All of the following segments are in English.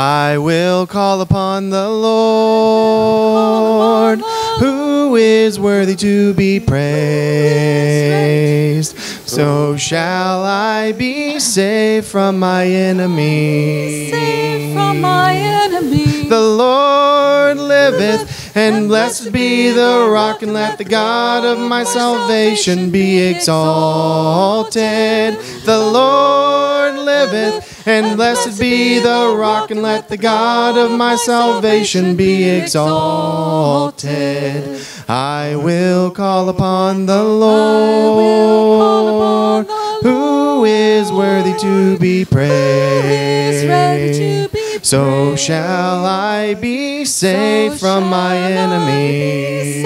I will call upon the Lord, who is worthy to be praised. So shall I be saved from my enemies. Saved from my enemies. The Lord liveth, and blessed be the rock, and let the God of my salvation be exalted. The Lord liveth, and blessed be the rock, and let the God of my salvation be exalted. I will call upon the Lord, who is worthy to be praised. So shall I be saved from my enemies.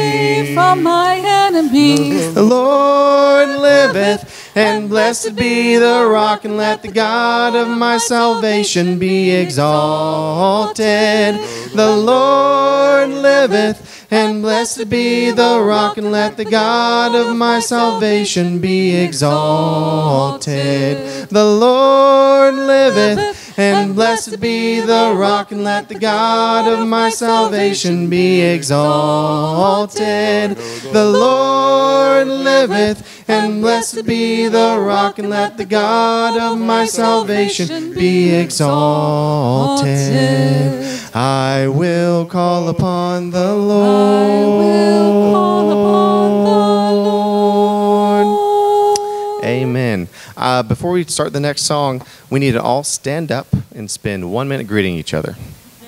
The Lord liveth, and blessed be the rock, and let the God of my salvation be exalted. The Lord liveth, and blessed be the rock, and let the God of my salvation be exalted. The Lord liveth, and blessed be the rock, and let the God of my salvation be exalted. The Lord liveth, and blessed be the rock, and let the God of my salvation be exalted. I will call upon the Lord. Amen. Before we start the next song, we need to all stand up and spend 1 minute greeting each other.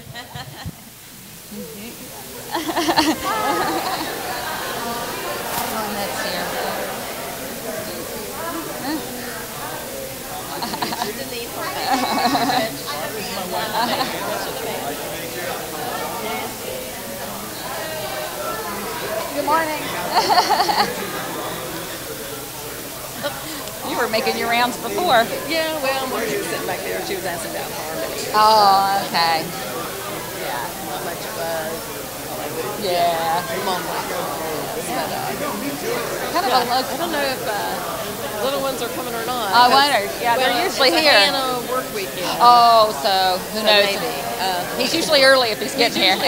Good morning. You were making your rounds before. Yeah, well, Margie was sitting back there. She was asking about harmony. Oh, okay. Yeah, not much buzz. Yeah. Mom like, Kind of a look. I don't know if little ones are coming or not. I wonder. Yeah, they're usually it's here. a Hannah work weekend. Oh, so who knows? Maybe. He's usually early if he's getting here.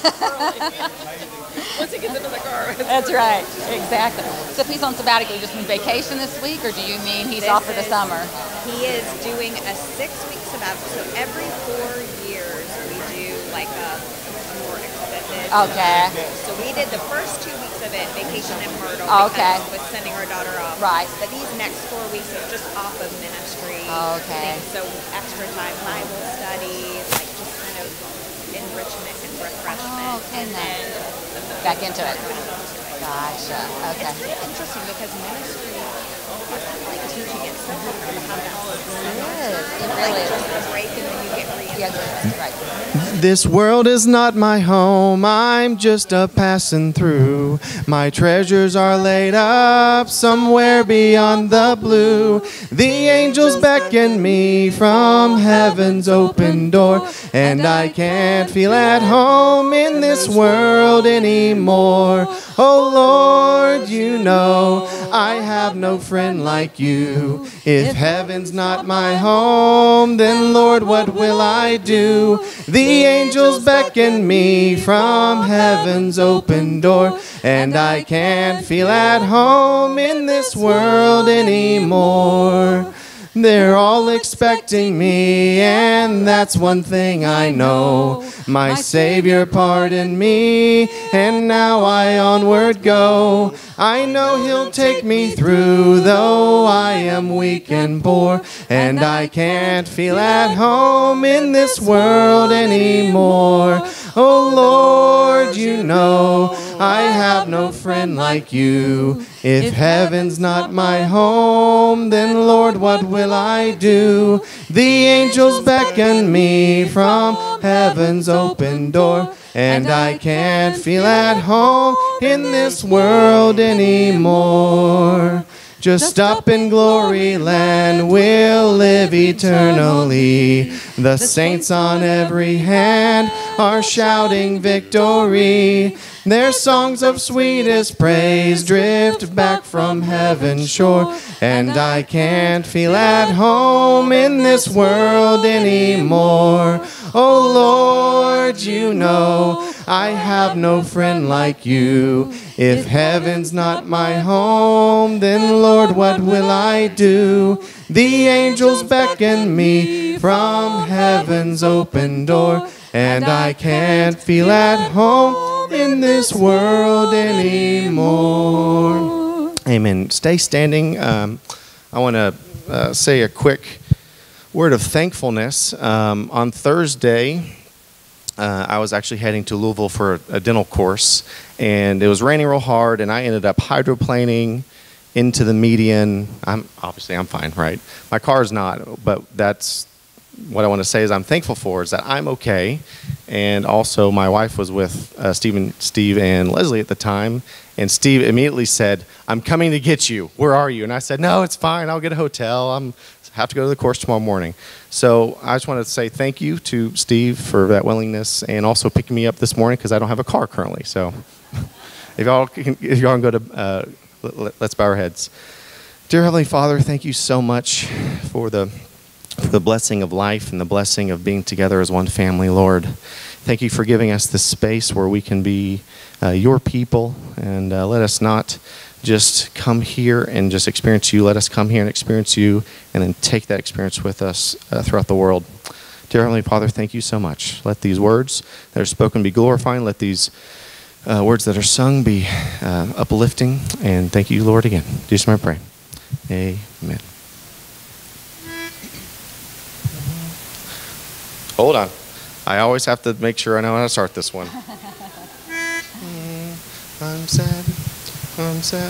Once he gets into the car. That's right. Exactly. So if he's on sabbatical, you just mean vacation this week, or do you mean he's off for the summer? He is doing a 6-week sabbatical. So every 4 years we do like a more extended. Okay. So we did the first 2 weeks of it, vacation in Myrtle, Okay. because with sending our daughter off. Right. But these next 4 weeks are just off of ministry. Okay. Things. So extra time, Bible studies, like just kind of enrichment and refreshment. Okay, And nice. then Back into it. Gotcha. Okay. it's really interesting because ministry is like teaching itself on how to It really is. just a break and then you get Yeah, right. This world is not my home, I'm just a passing through. My treasures are laid up somewhere beyond the blue. The angels beckon me from heaven's open door, and I can't feel at home in this world anymore. Oh Lord, you know I have no friend like you. If heaven's not my home, then Lord, what will I do? The angels beckon me from heaven's open door, and I can't feel at home in this world anymore. They're all expecting me, and that's one thing I know. My Savior pardoned me, and now I onward go. I know He'll take me through, though I am weak and poor, and I can't feel at home in this world anymore. Oh Lord, you know I have no friend like you. If heaven's not my home, then Lord, what will I do? The angels beckon me from heaven's open door, and I can't feel at home in this world anymore. Just up in glory land we'll live eternally. The saints on every hand are shouting victory. Their songs of sweetest praise drift back from heaven's shore. And I can't feel at home in this world anymore. Oh Lord, you know I have no friend like you. If heaven's not my home, then Lord, what will I do? The angels beckon me from heaven's open door, and I can't feel at home in this world anymore. Amen. Stay standing. I want to say a quick word of thankfulness. On Thursday, I was actually heading to Louisville for a dental course, and it was raining real hard, and I ended up hydroplaning into the median. I'm fine, right? My car's not, but that's what I want to say is I'm thankful for is that I'm okay. And also my wife was with Steve and Leslie at the time, and Steve immediately said, "I'm coming to get you. Where are you?" And I said, "No, it's fine. I'll get a hotel. I have to go to the course tomorrow morning." So I just wanted to say thank you to Steve for that willingness and also picking me up this morning because I don't have a car currently. So if y'all can go to, let's bow our heads. Dear Heavenly Father, thank you so much for the blessing of life and the blessing of being together as one family, Lord. Thank you for giving us this space where we can be your people, and let us not just come here and just experience you. Let us come here and experience you and then take that experience with us throughout the world. Dear Heavenly Father, thank you so much. Let these words that are spoken be glorifying. Let these words that are sung be uplifting. And thank you, Lord, again. In Jesus' name I pray. Amen. Hold on. I always have to make sure I know how to start this one. I'm sad. I'm sad.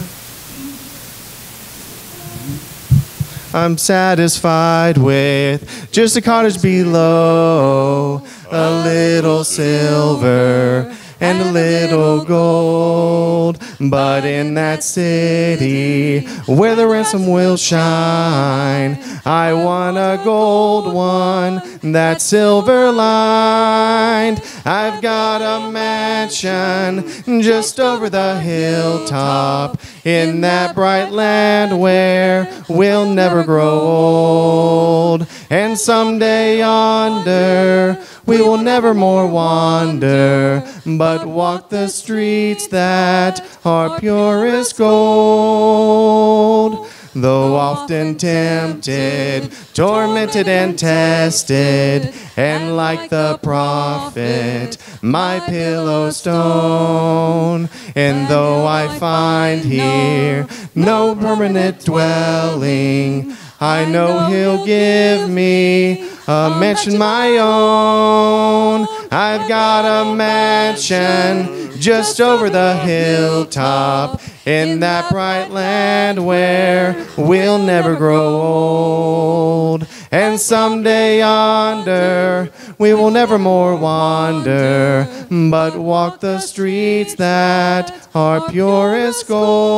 I'm satisfied with just a cottage below, a little silver and a little gold. But in that city where the ransom will shine, I want a gold one that's silver lined. I've got a mansion just over the hilltop in that bright land where we'll never grow old. And someday yonder we will never more wander, but walk the streets that are purest gold. Though often tempted, tormented and tested, and like the prophet, my pillow stone. And though I find here no permanent dwelling, I know he'll give me a mansion my own. I've got a mansion just over the hilltop in that bright land where we'll never grow old. And someday yonder we will never more wander, but walk the streets that are purest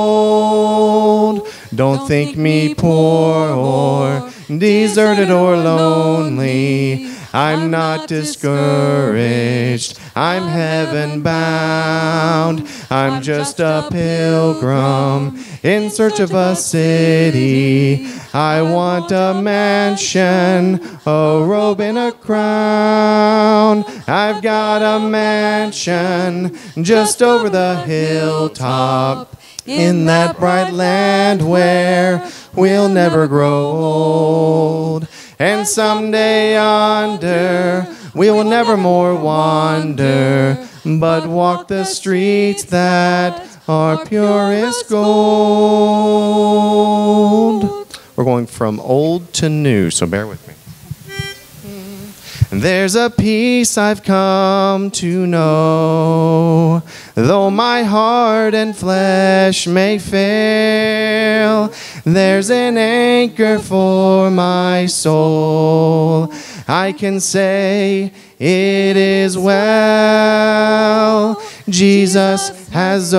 gold. Don't think me poor or deserted or lonely. I'm not discouraged, I'm heaven bound. I'm just a pilgrim in search of a city. I want a mansion, a robe and a crown. I've got a mansion just over the hilltop in that bright land where we'll never grow old. And someday yonder we will never more wander, but walk the streets that are purest gold. We're going from old to new, so bear with me. There's a peace I've come to know, though my heart and flesh may fail. There's an anchor for my soul. I can say it is well. Jesus has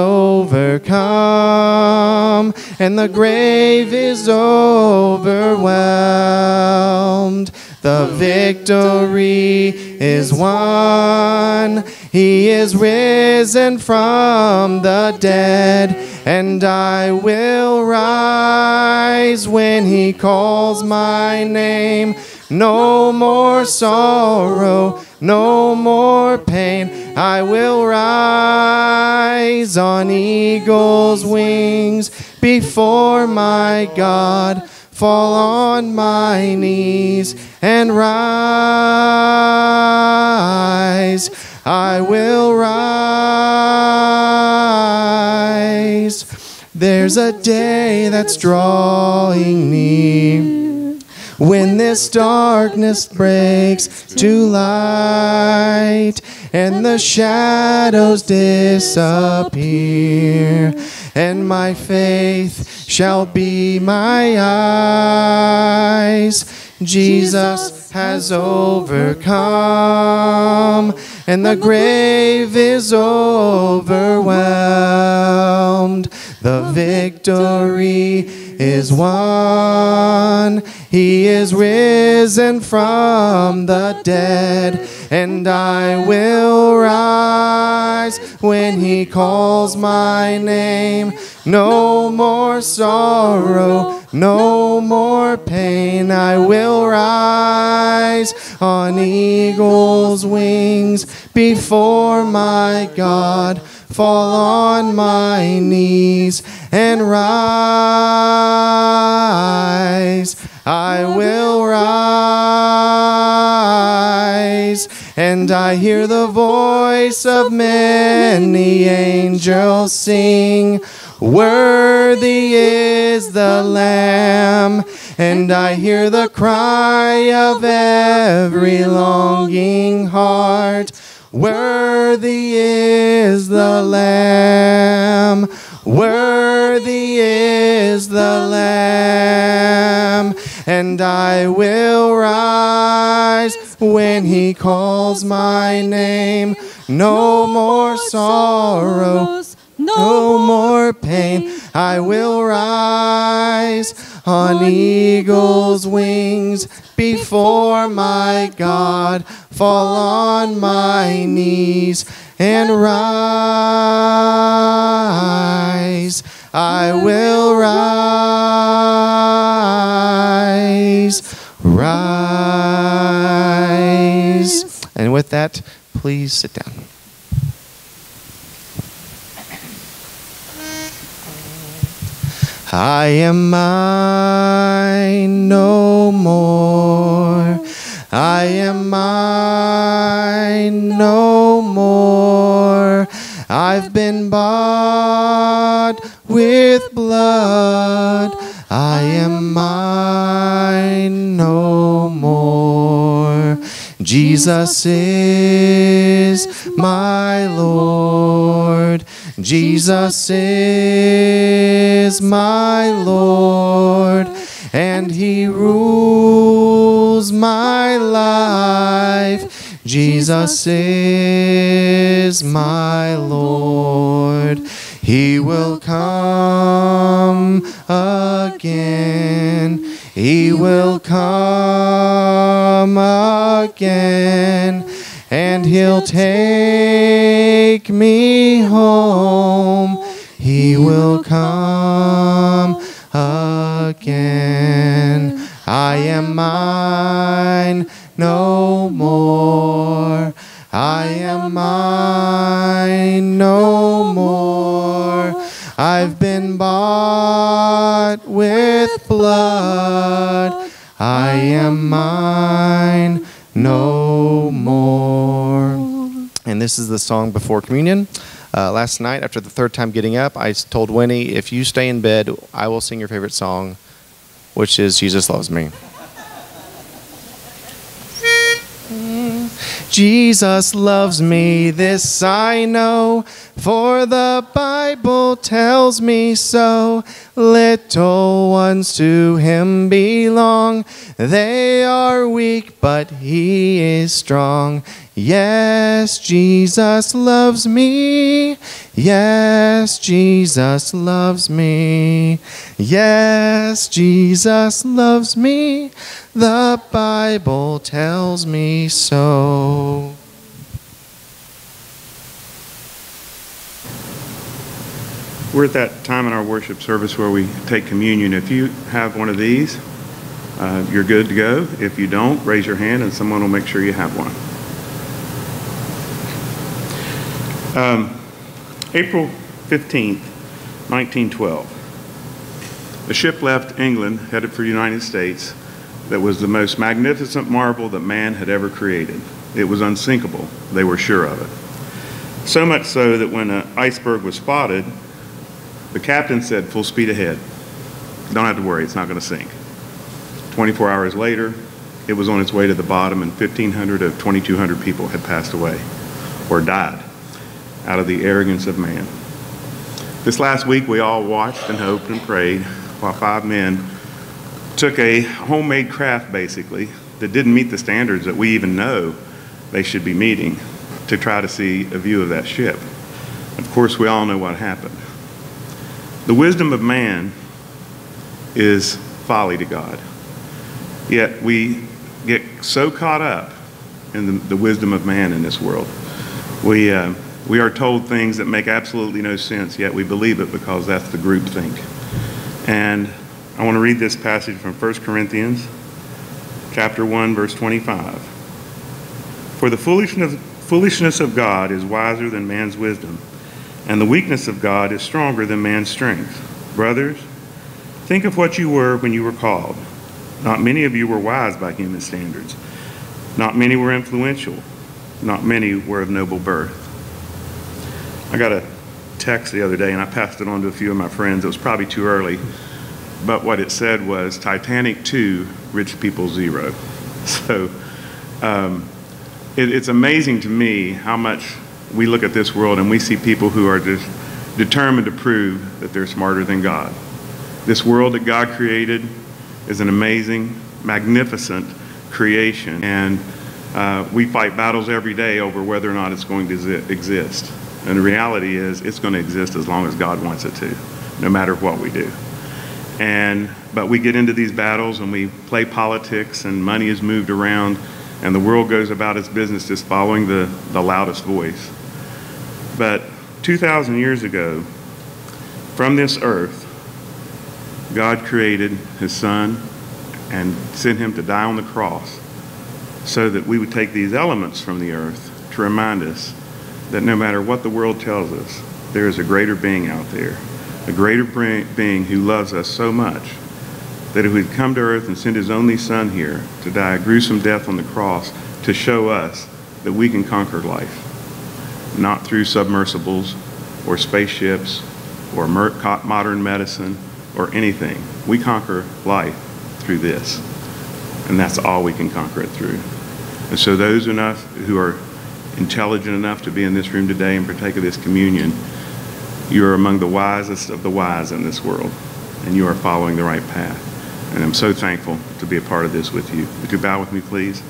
overcome, and the grave is overwhelmed. The victory is won. He is risen from the dead, and I will rise when he calls my name. No more sorrow, no more pain. I will rise on eagle's wings before my God. Fall on my knees and rise. I will rise. There's a day that's drawing near, when this darkness breaks to light and the shadows disappear, and my faith shall be my eyes. Jesus has overcome, and the grave is overwhelmed. The victory is won. He is risen from the dead, and I will rise when he calls my name. No more sorrow, no more pain. I will rise on eagle's wings before my God. Fall on my knees and rise. I will rise. And I hear the voice of many angels sing, worthy is the Lamb. And I hear the cry of every longing heart, worthy is the Lamb. Worthy is the Lamb. And I will rise when he calls my name. No more sorrow, no more pain. I will rise on eagle's wings before my God. Fall on my knees and rise. I will rise. Rise. And with that, please sit down. I am mine no more. I am mine no more. I've been bought with blood. I am mine no more. Jesus is my Lord. Jesus is my Lord, and he rules my life. Jesus is my Lord. He will come again. He will come again. And he'll take me home. He will come again. I am mine no more. I am mine no more. I've been bought with blood. I am mine no more. And this is the song before communion. Last night, after the third time getting up, I told Winnie, if you stay in bed, I will sing your favorite song, which is Jesus Loves Me. Jesus loves me, this I know, for the Bible tells me so. Little ones to him belong. They are weak, but he is strong. Yes, Jesus loves me. Yes, Jesus loves me. Yes, Jesus loves me. The Bible tells me so. We're at that time in our worship service where we take communion. If you have one of these, you're good to go. If you don't, raise your hand and someone will make sure you have one. April 15th, 1912. A ship left England headed for the United States that was the most magnificent marvel that man had ever created. It was unsinkable. They were sure of it. So much so that when an iceberg was spotted, the captain said, "Full speed ahead. Don't have to worry, it's not going to sink." 24 hours later, it was on its way to the bottom, and 1,500 of 2,200 people had passed away or died out of the arrogance of man. This last week, we all watched and hoped and prayed while 5 men took a homemade craft, basically, that didn't meet the standards that we even know they should be meeting, to try to see a view of that ship. Of course, we all know what happened. The wisdom of man is folly to God. Yet we get so caught up in the wisdom of man in this world. We are told things that make absolutely no sense, yet we believe it because that's the group think. And I want to read this passage from 1 Corinthians chapter 1, verse 25. For the foolishness of God is wiser than man's wisdom, and the weakness of God is stronger than man's strength. Brothers, think of what you were when you were called. Not many of you were wise by human standards. Not many were influential. Not many were of noble birth. I got a text the other day, and I passed it on to a few of my friends. It was probably too early, but what it said was Titanic 2, rich people 0. So it's amazing to me how much we look at this world and we see people who are just determined to prove that they're smarter than God. This world that God created is an amazing, magnificent creation, and we fight battles every day over whether or not it's going to exist. And the reality is it's going to exist as long as God wants it to, no matter what we do. But we get into these battles and we play politics, and money is moved around, and the world goes about its business just following the loudest voice. But 2,000 years ago, from this earth, God created his son and sent him to die on the cross so that we would take these elements from the earth to remind us that no matter what the world tells us, there is a greater being out there, a greater being who loves us so much that if he'd come to earth and send his only son here to die a gruesome death on the cross to show us that we can conquer life, not through submersibles or spaceships or modern medicine or anything. We conquer life through this, and that's all we can conquer it through. And so those who are intelligent enough to be in this room today and partake of this communion, you are among the wisest of the wise in this world, and you are following the right path. And I'm so thankful to be a part of this with you. Would you bow with me, please?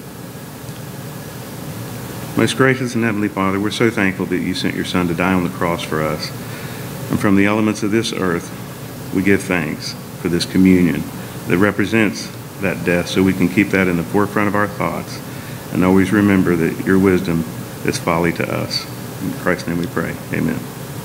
Most gracious and heavenly Father, we're so thankful that you sent your Son to die on the cross for us. And from the elements of this earth, we give thanks for this communion that represents that death, so we can keep that in the forefront of our thoughts and always remember that your wisdom is folly to us. In Christ's name we pray. Amen.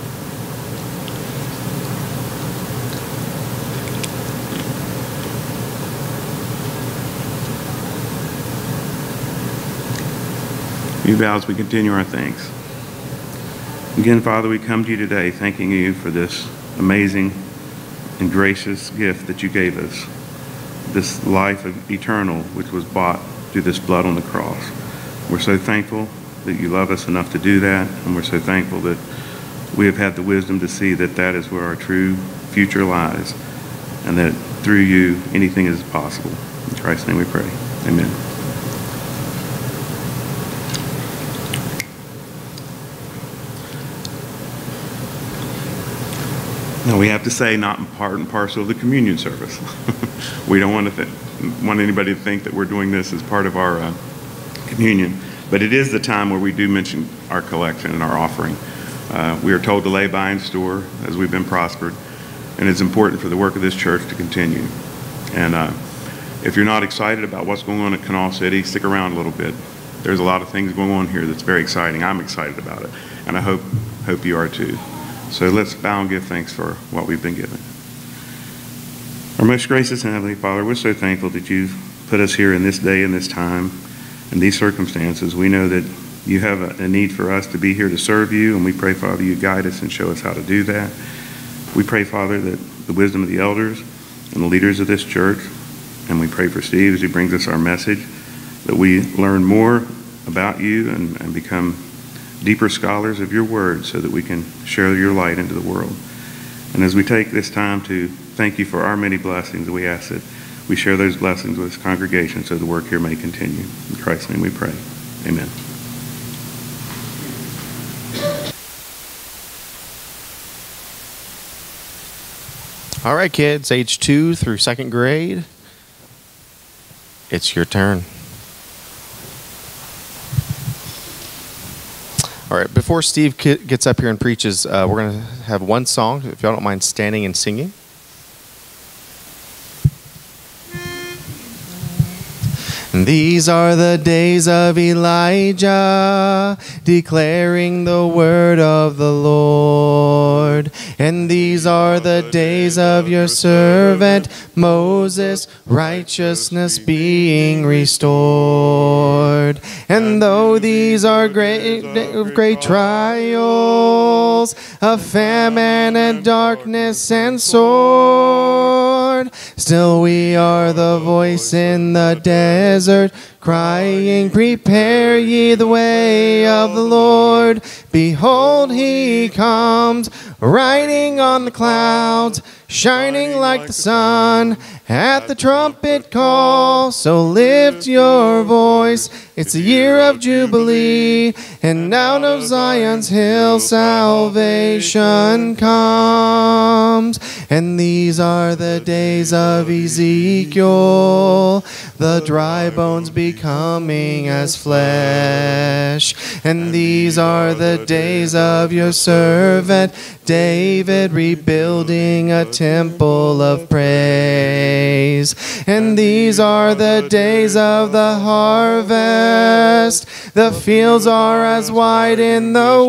You bow as we continue our thanks. Again, Father, we come to you today thanking you for this amazing and gracious gift that you gave us, this life of eternal which was bought through this blood on the cross. We're so thankful that you love us enough to do that, and we're so thankful that we have had the wisdom to see that that is where our true future lies, and that through you anything is possible. In Christ's name we pray. Amen. Now we have to say, not part and parcel of the communion service. We don't want anybody to think that we're doing this as part of our communion. But it is the time where we do mention our collection and our offering. We are told to lay by and store as we've been prospered, and it's important for the work of this church to continue. And if you're not excited about what's going on at Kanawha City, stick around a little bit. There's a lot of things going on here that's very exciting. I'm excited about it, and I hope you are too. So let's bow and give thanks for what we've been given. Our most gracious and Heavenly Father, we're so thankful that you've put us here in this day and this time, in these circumstances. We know that you have a need for us to be here to serve you, and we pray, Father, you guide us and show us how to do that. We pray, Father, that the wisdom of the elders and the leaders of this church, and we pray for Steve as he brings us our message, that we learn more about you and become deeper scholars of your word so that we can share your light into the world. And as we take this time to thank you for our many blessings, we ask that we share those blessings with this congregation so the work here may continue. In Christ's name we pray. Amen. All right, kids, age 2 through 2nd grade, it's your turn. All right, before Steve gets up here and preaches, we're going to have one song, if y'all don't mind standing and singing. These are the days of Elijah, declaring the word of the Lord. And these are the days of your servant Moses, righteousness being restored. And though these are great trials, of famine and darkness and sword, still we are the voice in the desert, crying, prepare ye the way of the Lord. Behold, he comes, riding on the clouds, shining like the sun, at the trumpet call. So lift your voice, it's the year of Jubilee, and out of Zion's hill salvation comes. And these are the days of Ezekiel, the dry bones becoming as flesh. And these are the days of your servant David, rebuilding a temple of praise. And these are the days of the harvest, the fields are as wide in the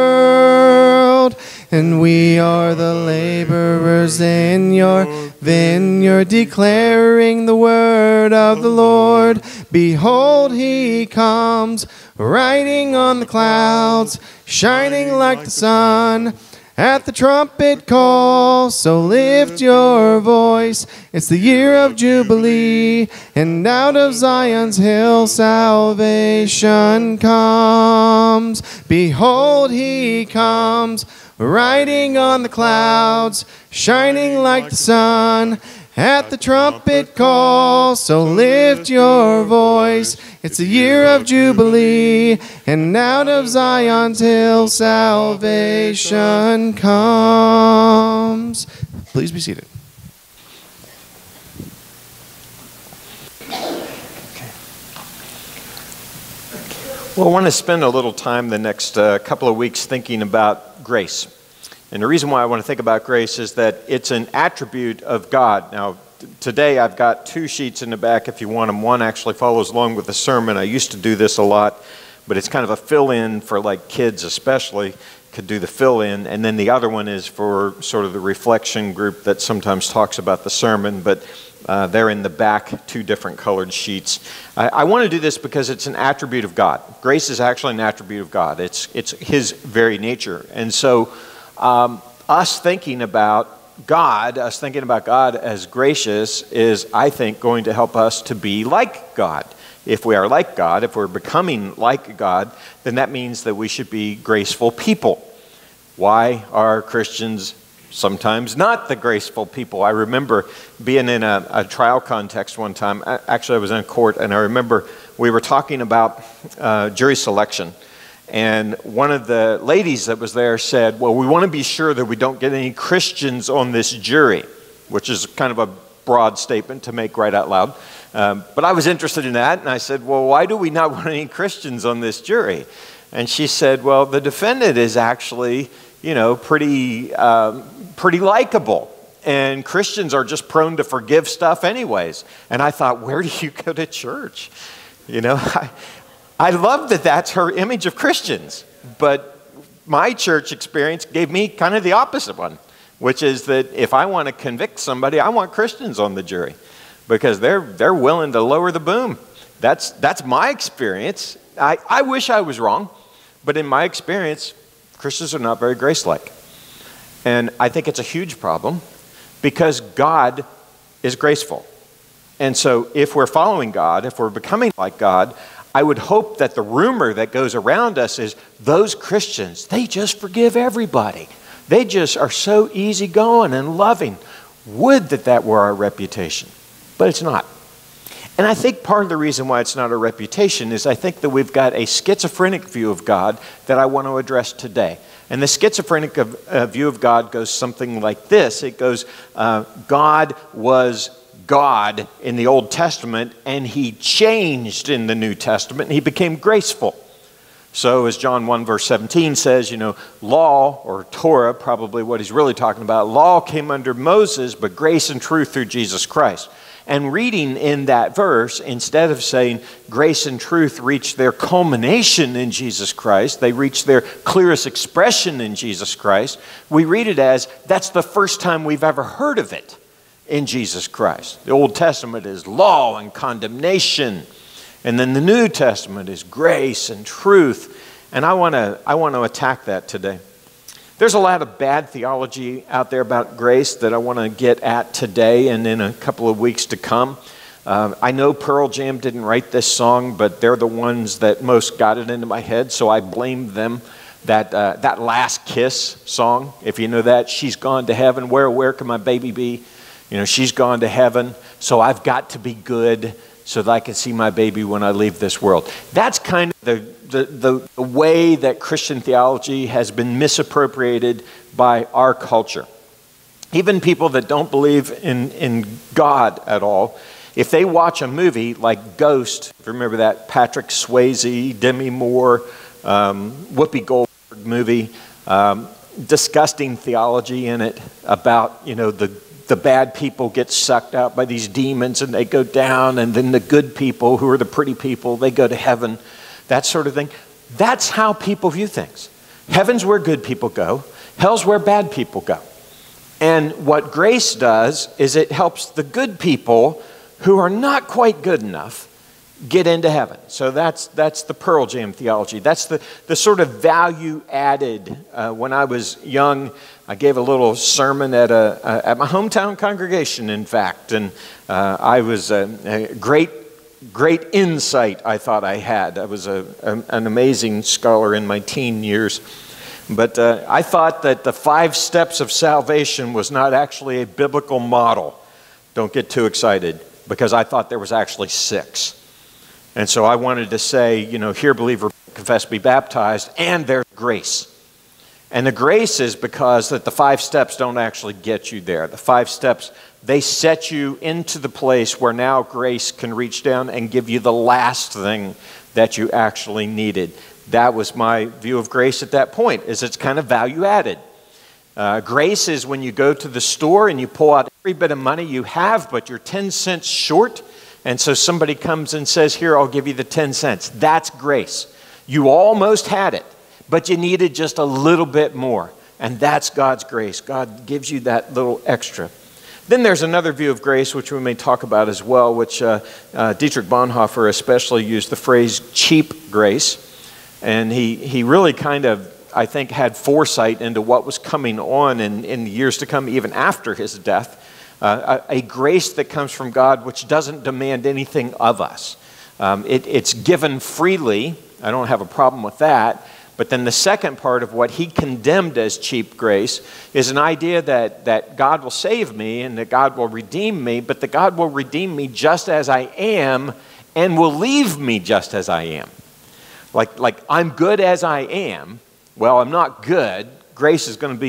world, and we are the laborers in your vineyard, declaring the word of the Lord. Behold, he comes, riding on the clouds, shining like the sun, at the trumpet call. So lift your voice, it's the year of Jubilee, and out of Zion's hill salvation comes. Behold, he comes, riding on the clouds, shining like the sun, at the trumpet call. So lift your voice, it's the year of Jubilee, and out of Zion's hill salvation comes. Please be seated. Well, I want to spend a little time the next couple of weeks thinking about grace. And the reason why I want to think about grace is that it's an attribute of God. Now, today I've got 2 sheets in the back if you want them. One actually follows along with the sermon. I used to do this a lot, but it's kind of a fill-in for like kids especially, could do the fill-in. And then the other one is for sort of the reflection group that sometimes talks about the sermon, but they're in the back, 2 different colored sheets. I want to do this because it's an attribute of God. Grace is actually an attribute of God. It's his very nature. And so us thinking about God as gracious is, I think, going to help us to be like God. If we are like God, if we're becoming like God, then that means that we should be graceful people. Why are Christians sometimes not the graceful people? I remember being in a trial context one time. Actually, I was in court, and I remember we were talking about jury selection. And one of the ladies that was there said, well, we want to be sure that we don't get any Christians on this jury, which is kind of a broad statement to make right out loud. But I was interested in that, and I said, well, why do we not want any Christians on this jury? And she said, well, the defendant is actually, pretty likable. And Christians are just prone to forgive stuff anyways. And I thought, where do you go to church? I love that that's her image of Christians. But my church experience gave me kind of the opposite one, which is that if I want to convict somebody, I want Christians on the jury because they're willing to lower the boom. That's my experience. I wish I was wrong, but in my experience, Christians are not very grace-like. And I think it's a huge problem because God is graceful. And so if we're following God, if we're becoming like God, I would hope that the rumor that goes around us is those Christians, they just forgive everybody. They just are so easygoing and loving. Would that were our reputation, but it's not. And I think part of the reason why it's not our reputation is I think that we've got a schizophrenic view of God that I want to address today. And the schizophrenic view of God goes something like this. It goes, God was God in the Old Testament, and he changed in the New Testament, and he became graceful. So as John 1 verse 17 says, law, or Torah, probably what he's really talking about, law came under Moses, but grace and truth through Jesus Christ. And reading in that verse, instead of saying grace and truth reach their culmination in Jesus Christ, they reach their clearest expression in Jesus Christ, we read it as that's the first time we've ever heard of it in Jesus Christ. The Old Testament is law and condemnation, and then the New Testament is grace and truth. And I want to attack that today. There's a lot of bad theology out there about grace that I want to get at today and in a couple of weeks to come. I know Pearl Jam didn't write this song, but they're the ones that most got it into my head, so I blame them. That Last Kiss song, if you know that, she's gone to heaven, where can my baby be? She's gone to heaven, so I've got to be good so that I can see my baby when I leave this world. That's kind of the way that Christian theology has been misappropriated by our culture. Even people that don't believe in God at all, if they watch a movie like Ghost, if you remember that Patrick Swayze, Demi Moore, Whoopi Goldberg movie, disgusting theology in it about, the bad people get sucked out by these demons and they go down, and then the good people, who are the pretty people, they go to heaven, that sort of thing. That's how people view things. Heaven's where good people go. Hell's where bad people go. And what grace does is it helps the good people who are not quite good enough get into heaven. So that's the Pearl Jam theology. That's the sort of value added. When I was young, I gave a little sermon at my hometown congregation, in fact, and I was a great insight I thought I had. I was an amazing scholar in my teen years. But I thought that the 5 steps of salvation was not actually a biblical model. Don't get too excited, because I thought there was actually 6. And so I wanted to say, hear, believe, confess, be baptized, and there's grace. And the grace is because that the 5 steps don't actually get you there. The 5 steps, they set you into the place where now grace can reach down and give you the last thing that you actually needed. That was my view of grace at that point, is it's kind of value added. Grace is when you go to the store and you pull out every bit of money you have, but you're 10 cents short. And so somebody comes and says, here, I'll give you the 10 cents. That's grace. You almost had it, but you needed just a little bit more. And that's God's grace. God gives you that little extra. Then there's another view of grace, which we may talk about as well, which Dietrich Bonhoeffer especially used the phrase cheap grace. And he really kind of, I think, had foresight into what was coming on in the years to come, even after his death. A grace that comes from God which doesn't demand anything of us. It's given freely. I don't have a problem with that. But then the second part of what he condemned as cheap grace is an idea that God will save me and that God will redeem me, but that God will redeem me just as I am and will leave me just as I am. Like I'm good as I am. Well, I'm not good. Grace is going to be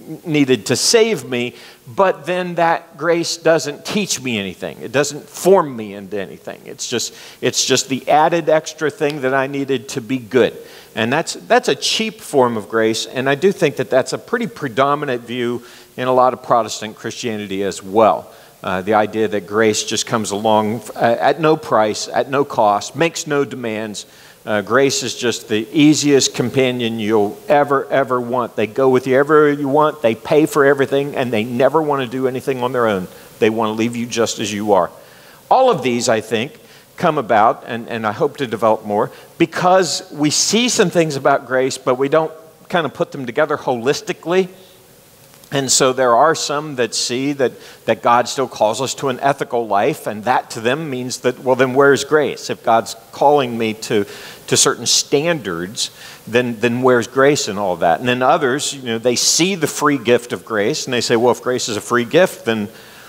needed to save me, but then that grace doesn't teach me anything. It doesn't form me into anything. It's just the added extra thing that I needed to be good. And that's a cheap form of grace, and I do think that that's a pretty predominant view in a lot of Protestant Christianity as well. The idea that grace just comes along at no price, at no cost, makes no demands. Grace is just the easiest companion you'll ever want. They go with you everywhere you want. They pay for everything, and they never want to do anything on their own. They want to leave you just as you are. All of these, I think, come about, and I hope to develop more, because we see some things about grace, but we don't kind of put them together holistically. And so there are some that see that God still calls us to an ethical life, and that to them means that, well, then where's grace? If God's calling me to certain standards, then where's grace in all that? And then others, they see the free gift of grace, and they say, well, if grace is a free gift, then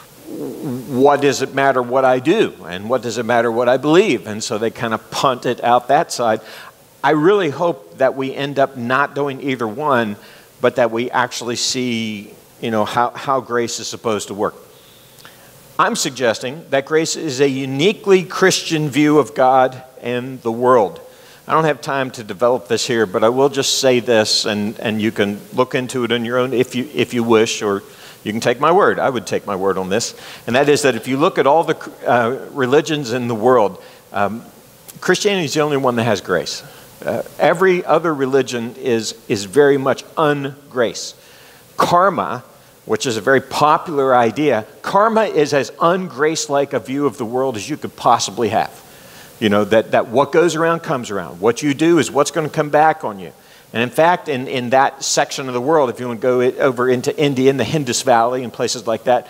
what does it matter what I do? And what does it matter what I believe? And so they kind of punt it out that side. I really hope that we end up not doing either one, but that we actually see, how grace is supposed to work. I'm suggesting that grace is a uniquely Christian view of God and the world. I don't have time to develop this here, but I will just say this, and you can look into it on your own if you wish, or you can take my word. I would take my word on this. And that is that if you look at all the religions in the world, Christianity is the only one that has grace. Every other religion is very much ungrace. Karma, which is a very popular idea, karma is as ungrace-like a view of the world as you could possibly have. That what goes around comes around. What you do is what's going to come back on you. And in fact, in that section of the world, if you want to go over into India and the Indus Valley and places like that,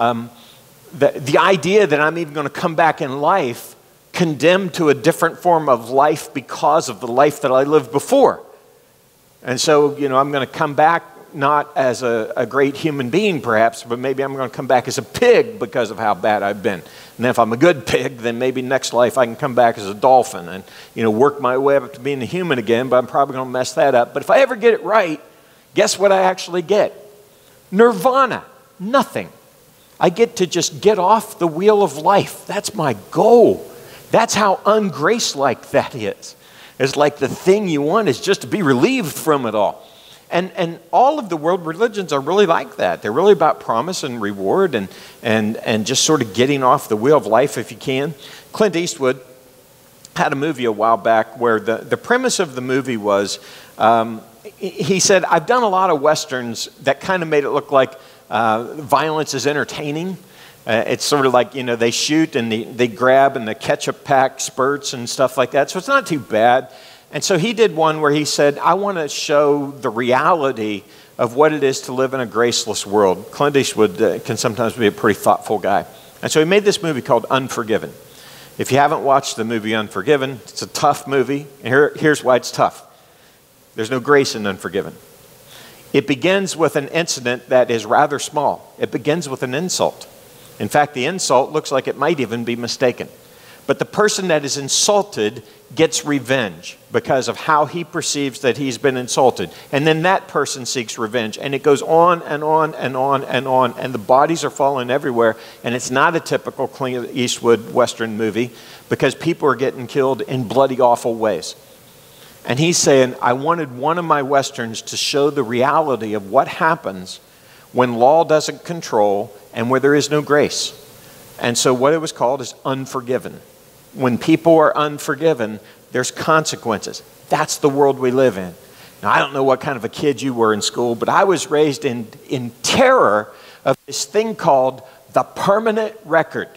the idea that I'm even going to come back in life condemned to a different form of life because of the life that I lived before. And so, I'm going to come back not as a great human being perhaps, but maybe I'm going to come back as a pig because of how bad I've been. And then if I'm a good pig, then maybe next life I can come back as a dolphin and, work my way up to being a human again, but I'm probably going to mess that up. But if I ever get it right, guess what I actually get? Nirvana. Nothing. I get to just get off the wheel of life. That's my goal. That's how ungrace-like that is. It's like the thing you want is just to be relieved from it all. And all of the world religions are really like that. They're really about promise and reward and just sort of getting off the wheel of life if you can. Clint Eastwood had a movie a while back where the premise of the movie was, he said, I've done a lot of Westerns that kind of made it look like violence is entertaining. It's sort of like, they shoot and they grab and the ketchup pack spurts and stuff like that. So it's not too bad. And so he did one where he said, I want to show the reality of what it is to live in a graceless world. Clint Eastwood can sometimes be a pretty thoughtful guy. And so he made this movie called Unforgiven. If you haven't watched the movie Unforgiven, it's a tough movie. And here's why it's tough. There's no grace in Unforgiven. It begins with an incident that is rather small. It begins with an insult. In fact, the insult looks like it might even be mistaken. But the person that is insulted gets revenge because of how he perceives that he's been insulted. And then that person seeks revenge. And it goes on and on and on and on. And the bodies are falling everywhere. And it's not a typical Clint Eastwood Western movie because people are getting killed in bloody, awful ways. And he's saying, I wanted one of my Westerns to show the reality of what happens when law doesn't control and where there is no grace. And so what it was called is Unforgiven. When people are unforgiven, there's consequences. That's the world we live in. Now, I don't know what kind of a kid you were in school, but I was raised in terror of this thing called the permanent record.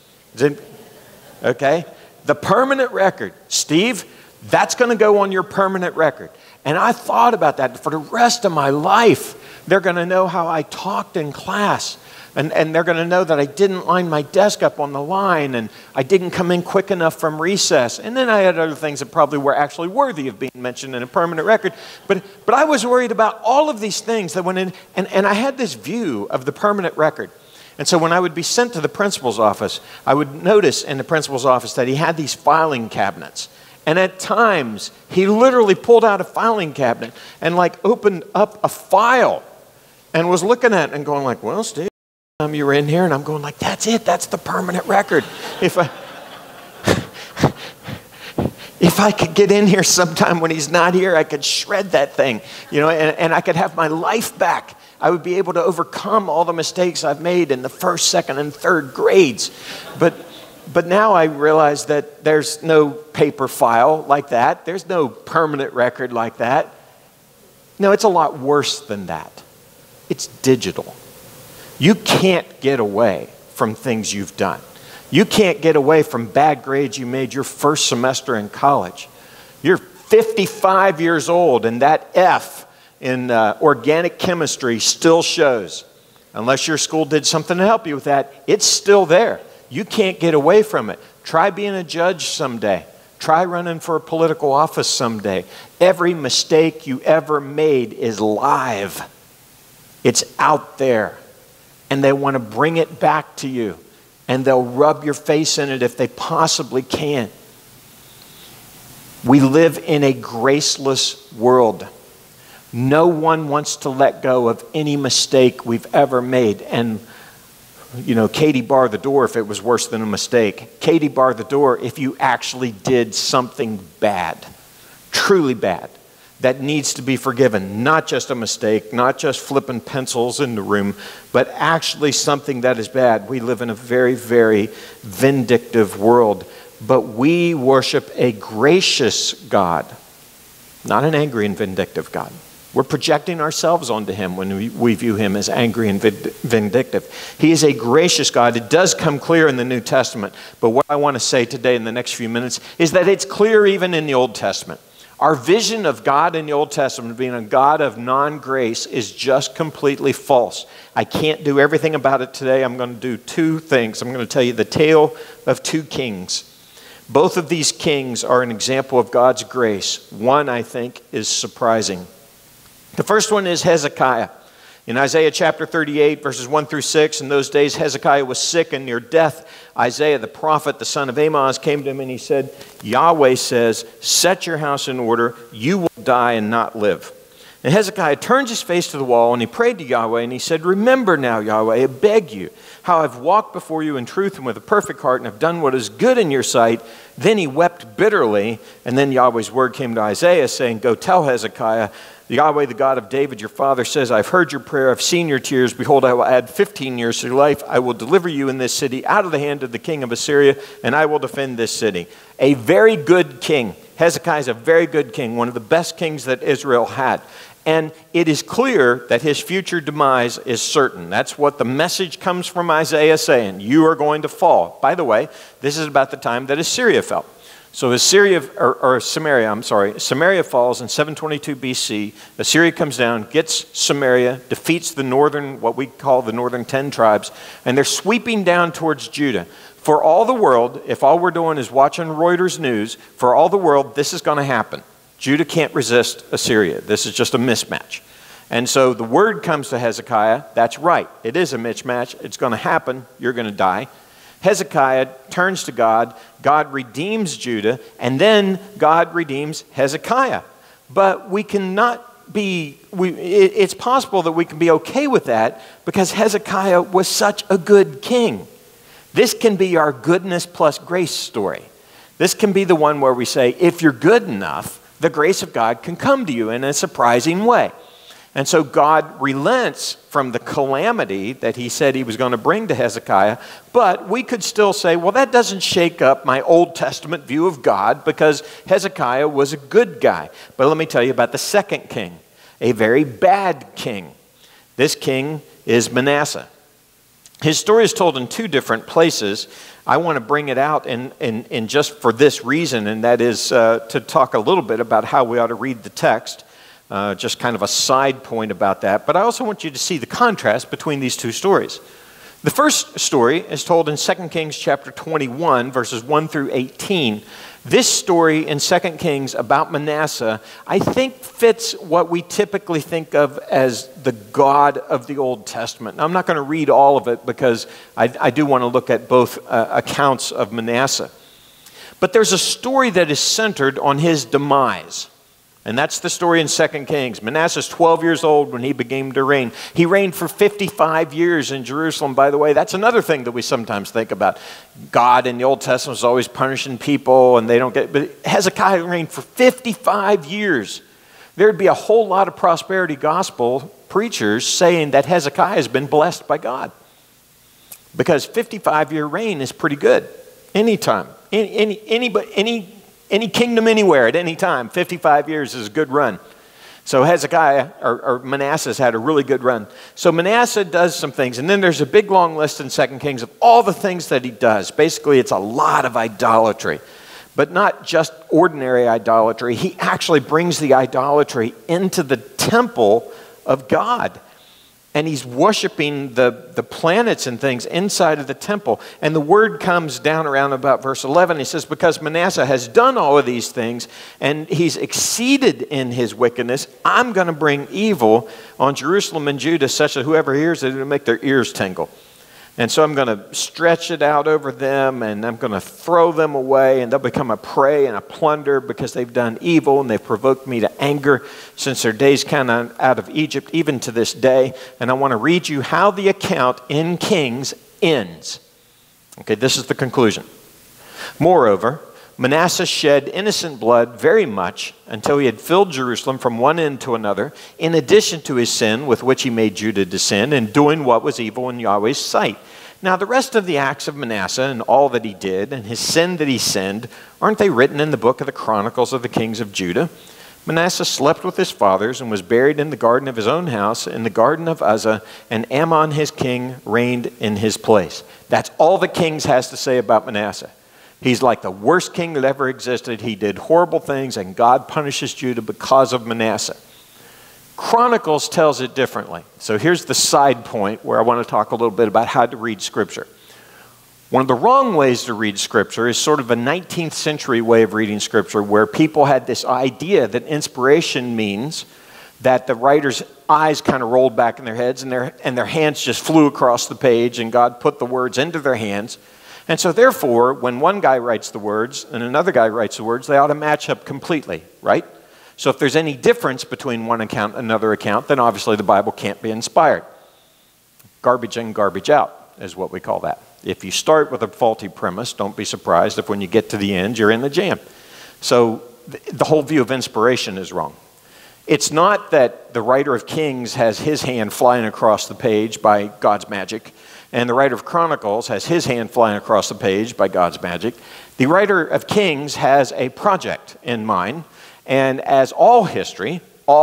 Okay? The permanent record. Steve, that's going to go on your permanent record. And I thought about that for the rest of my life. They're going to know how I talked in class. And they're going to know that I didn't line my desk up on the line and I didn't come in quick enough from recess. And then I had other things that probably were actually worthy of being mentioned in a permanent record. But I was worried about all of these things that went in. And I had this view of the permanent record. And so when I would be sent to the principal's office, I would notice in the principal's office that he had these filing cabinets. And at times, he literally pulled out a filing cabinet and opened up a file and was looking at it and going like, well, Steve, you were in here, and I'm going like, that's it. That's the permanent record. If I could get in here sometime when he's not here, I could shred that thing, and I could have my life back. I would be able to overcome all the mistakes I've made in the first, second, and third grades. But now I realize that there's no paper file like that. There's no permanent record like that. No, it's a lot worse than that. It's digital. You can't get away from things you've done. You can't get away from bad grades you made your first semester in college. You're 55 years old, and that F in organic chemistry still shows. Unless your school did something to help you with that, it's still there. You can't get away from it. Try being a judge someday. Try running for a political office someday. Every mistake you ever made is live. It's out there. And they want to bring it back to you. And they'll rub your face in it if they possibly can. We live in a graceless world. No one wants to let go of any mistake we've ever made. And, Katie barred the door if it was worse than a mistake. Katie barred the door if you actually did something bad, truly bad, that needs to be forgiven. Not just a mistake, not just flipping pencils in the room, but actually something that is bad. We live in a very, very vindictive world, but we worship a gracious God, not an angry and vindictive God. We're projecting ourselves onto him when we view him as angry and vindictive. He is a gracious God. It does come clear in the New Testament, but what I want to say today in the next few minutes is that it's clear even in the Old Testament. Our vision of God in the Old Testament being a God of non-grace is just completely false. I can't do everything about it today. I'm going to do two things. I'm going to tell you the tale of two kings. Both of these kings are an example of God's grace. One, I think, is surprising. The first one is Hezekiah. In Isaiah chapter 38, verses 1 through 6, in those days Hezekiah was sick and near death. Isaiah the prophet, the son of Amoz, came to him and he said, Yahweh says, set your house in order, you will die and not live. And Hezekiah turned his face to the wall and he prayed to Yahweh and he said, remember now, Yahweh, I beg you, how I've walked before you in truth and with a perfect heart and have done what is good in your sight. Then he wept bitterly, and then Yahweh's word came to Isaiah saying, go tell Hezekiah, Yahweh, the God of David, your father, says, I've heard your prayer, I've seen your tears. Behold, I will add 15 years to your life. I will deliver you in this city out of the hand of the king of Assyria, and I will defend this city. A very good king. Hezekiah is a very good king, one of the best kings that Israel had. And it is clear that his future demise is certain. That's what the message comes from Isaiah saying. You are going to fall. By the way, this is about the time that Assyria fell. So Samaria falls in 722 BC. Assyria comes down, gets Samaria, defeats the northern, what we call the northern 10 tribes, and they're sweeping down towards Judah. For all the world, if all we're doing is watching Reuters news, for all the world, this is going to happen. Judah can't resist Assyria. This is just a mismatch. And so the word comes to Hezekiah, that's right, it is a mismatch, it's going to happen, you're going to die. Hezekiah turns to God, God redeems Judah, and then God redeems Hezekiah. But we cannot be, it's possible that we can be okay with that because Hezekiah was such a good king. This can be our goodness plus grace story. This can be the one where we say, if you're good enough, the grace of God can come to you in a surprising way. And so God relents from the calamity that he said he was going to bring to Hezekiah, but we could still say, well, that doesn't shake up my Old Testament view of God because Hezekiah was a good guy. But let me tell you about the second king, a very bad king. This king is Manasseh. His story is told in two different places. I want to bring it out in just for this reason, and that is to talk a little bit about how we ought to read the text. Just kind of a side point about that. But I also want you to see the contrast between these two stories. The first story is told in 2 Kings chapter 21, verses 1 through 18. This story in 2 Kings about Manasseh, I think fits what we typically think of as the God of the Old Testament. Now, I'm not going to read all of it because I do want to look at both accounts of Manasseh. But there's a story that is centered on his demise. And that's the story in 2 Kings. Manasseh's 12 years old when he began to reign. He reigned for 55 years in Jerusalem, by the way. That's another thing that we sometimes think about. God in the Old Testament is always punishing people and they don't get... But Hezekiah reigned for 55 years. There'd be a whole lot of prosperity gospel preachers saying that Hezekiah has been blessed by God. Because 55-year reign is pretty good. Anytime. Any kingdom anywhere at any time, 55 years is a good run. So Hezekiah, or Manasseh's had a really good run. So Manasseh does some things, and then there's a big long list in 2 Kings of all the things that he does. Basically, it's a lot of idolatry, but not just ordinary idolatry. He actually brings the idolatry into the temple of God. And he's worshiping the planets and things inside of the temple. And the word comes down around about verse 11. He says, because Manasseh has done all of these things and he's exceeded in his wickedness, I'm going to bring evil on Jerusalem and Judah such that whoever hears it will make their ears tingle. And so I'm going to stretch it out over them and I'm going to throw them away and they'll become a prey and a plunder because they've done evil and they've provoked me to anger since their days kind of out of Egypt, even to this day. And I want to read you how the account in Kings ends. Okay, this is the conclusion. Moreover, Manasseh shed innocent blood very much until he had filled Jerusalem from one end to another, in addition to his sin with which he made Judah to sin, and doing what was evil in Yahweh's sight. Now the rest of the acts of Manasseh and all that he did, and his sin that he sinned, aren't they written in the book of the Chronicles of the kings of Judah? Manasseh slept with his fathers and was buried in the garden of his own house, in the garden of Uzzah, and Ammon his king reigned in his place. That's all the Kings has to say about Manasseh. He's like the worst king that ever existed. He did horrible things, and God punishes Judah because of Manasseh. Chronicles tells it differently. So here's the side point where I want to talk a little bit about how to read Scripture. One of the wrong ways to read Scripture is sort of a 19th century way of reading Scripture where people had this idea that inspiration means that the writer's eyes kind of rolled back in their heads and their hands just flew across the page and God put the words into their hands. And so therefore, when one guy writes the words and another guy writes the words, they ought to match up completely, right? So if there's any difference between one account and another account, then obviously the Bible can't be inspired. Garbage in, garbage out is what we call that. If you start with a faulty premise, don't be surprised if when you get to the end, you're in the jam. So the whole view of inspiration is wrong. It's not that the writer of Kings has his hand flying across the page by God's magic, and the writer of Chronicles has his hand flying across the page by God's magic. The writer of Kings has a project in mind, and as all history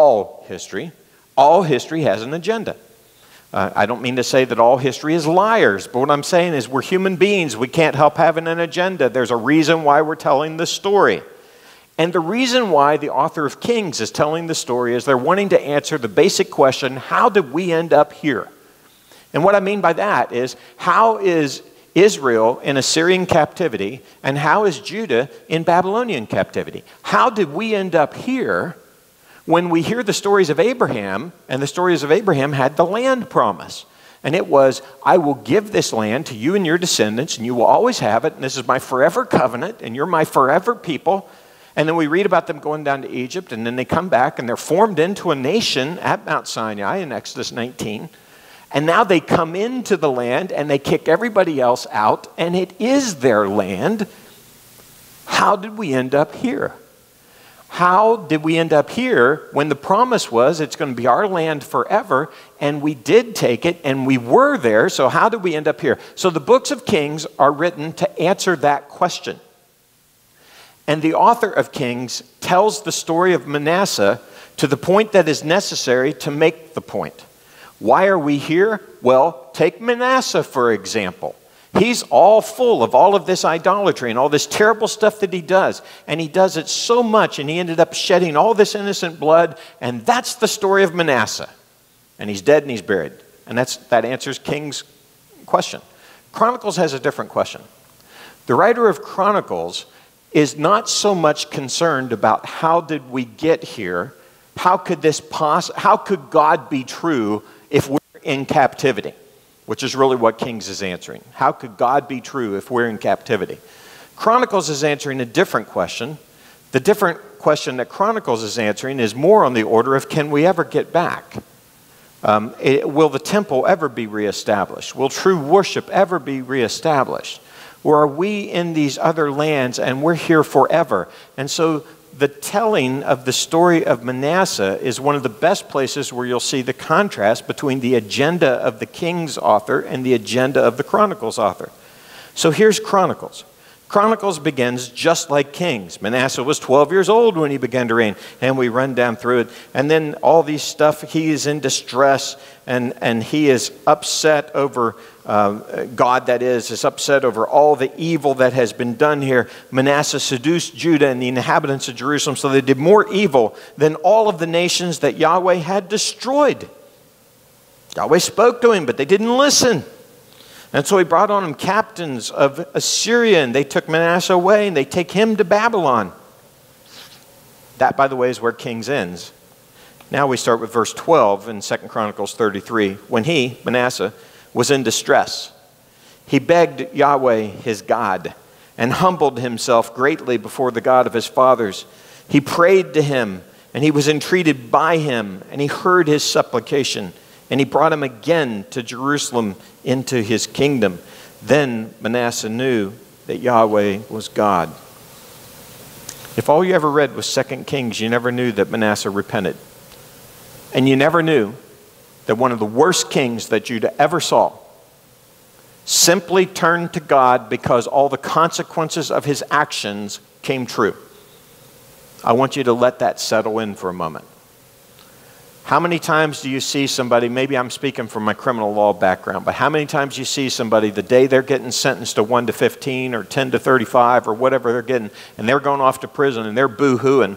has an agenda. I don't mean to say that all history is liars, but what I'm saying is we're human beings. We can't help having an agenda. There's a reason why we're telling the story. And the reason why the author of Kings is telling the story is they're wanting to answer the basic question, how did we end up here? And what I mean by that is, how is Israel in Assyrian captivity and how is Judah in Babylonian captivity? How did we end up here when we hear the stories of Abraham, and the stories of Abraham had the land promise? And it was, I will give this land to you and your descendants, and you will always have it, and this is my forever covenant, and you're my forever people. And then we read about them going down to Egypt, and then they come back, and they're formed into a nation at Mount Sinai in Exodus 19. And now they come into the land, and they kick everybody else out, and it is their land. How did we end up here? How did we end up here when the promise was it's going to be our land forever, and we did take it, and we were there, so how did we end up here? So the books of Kings are written to answer that question. And the author of Kings tells the story of Manasseh to the point that is necessary to make the point. Why are we here? Well, take Manasseh, for example. He's all full of all of this idolatry and all this terrible stuff that he does. And he does it so much, and he ended up shedding all this innocent blood. And that's the story of Manasseh. And he's dead and he's buried. And that answers King's question. Chronicles has a different question. The writer of Chronicles is not so much concerned about how did we get here, how could God be true if we're in captivity, which is really what Kings is answering. How could God be true if we're in captivity? Chronicles is answering a different question. The different question that Chronicles is answering is more on the order of, can we ever get back? Will the temple ever be reestablished? Will true worship ever be reestablished? Or are we in these other lands and we're here forever? And so the telling of the story of Manasseh is one of the best places where you'll see the contrast between the agenda of the King's author and the agenda of the Chronicles author. So here's Chronicles. Chronicles begins just like Kings. Manasseh was 12 years old when he began to reign, and we run down through it. And then all these stuff, he is in distress, and he is upset over, God that is upset over all the evil that has been done here. Manasseh seduced Judah and the inhabitants of Jerusalem, so they did more evil than all of the nations that Yahweh had destroyed. Yahweh spoke to him, but they didn't listen. And so he brought on him captains of Assyria, and they took Manasseh away, and they take him to Babylon. That, by the way, is where Kings ends. Now we start with verse 12 in 2 Chronicles 33. When he, Manasseh, was in distress, he begged Yahweh his God and humbled himself greatly before the God of his fathers. He prayed to him, and he was entreated by him, and he heard his supplication. And he brought him again to Jerusalem into his kingdom. Then Manasseh knew that Yahweh was God. If all you ever read was 2 Kings, you never knew that Manasseh repented. And you never knew that one of the worst kings that you'd ever saw simply turned to God because all the consequences of his actions came true. I want you to let that settle in for a moment. How many times do you see somebody, maybe I'm speaking from my criminal law background, but how many times do you see somebody the day they're getting sentenced to 1 to 15 or 10 to 35 or whatever they're getting, and they're going off to prison and they're boo-hooing?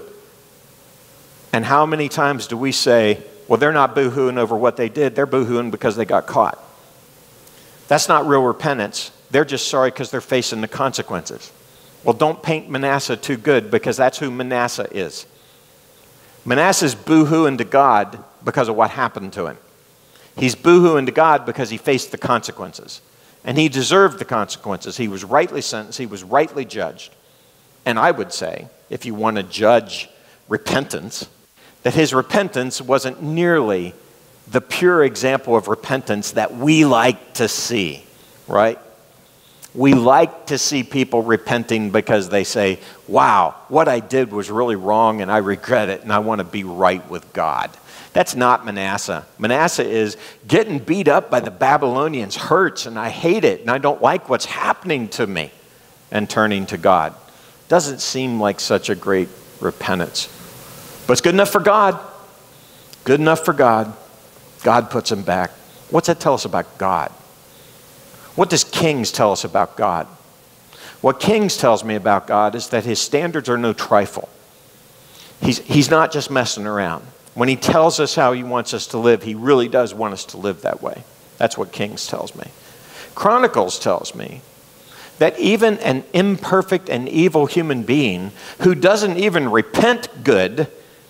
And how many times do we say, well, they're not boo-hooing over what they did, they're boo-hooing because they got caught? That's not real repentance. They're just sorry because they're facing the consequences. Well, don't paint Manasseh too good, because that's who Manasseh is. Manasseh's boo-hooing to God because of what happened to him. He's boo-hooing to God because he faced the consequences. And he deserved the consequences. He was rightly sentenced. He was rightly judged. And I would say, if you want to judge repentance, that his repentance wasn't nearly the pure example of repentance that we like to see, right? We like to see people repenting because they say, wow, what I did was really wrong and I regret it and I want to be right with God. That's not Manasseh. Manasseh is getting beat up by the Babylonians hurts, and I hate it and I don't like what's happening to me, and turning to God. Doesn't seem like such a great repentance. But it's good enough for God. Good enough for God. God puts him back. What's that tell us about God? What does Kings tell us about God? What Kings tells me about God is that his standards are no trifle. He's not just messing around. When he tells us how he wants us to live, he really does want us to live that way. That's what Kings tells me. Chronicles tells me that even an imperfect and evil human being who doesn't even repent good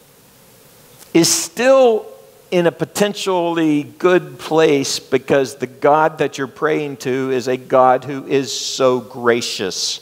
is still in a potentially good place, because the God that you're praying to is a God who is so gracious.